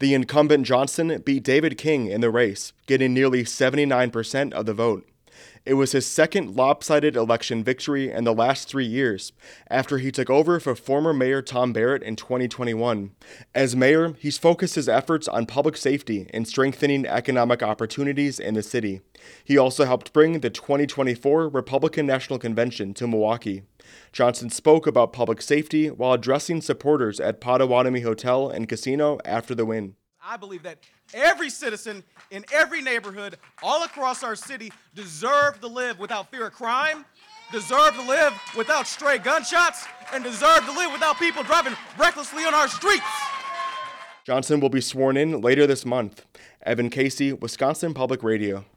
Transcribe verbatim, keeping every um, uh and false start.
The incumbent Johnson beat David King in the race, getting nearly seventy-nine percent of the vote. It was his second lopsided election victory in the last three years, after he took over for former Mayor Tom Barrett in twenty twenty-one. As mayor, he's focused his efforts on public safety and strengthening economic opportunities in the city. He also helped bring the twenty twenty-four Republican National Convention to Milwaukee. Johnson spoke about public safety while addressing supporters at Potawatomi Hotel and Casino after the win. I believe that every citizen in every neighborhood all across our city deserve to live without fear of crime, deserve to live without stray gunshots, and deserve to live without people driving recklessly on our streets. Johnson will be sworn in later this month. Evan Casey, Wisconsin Public Radio.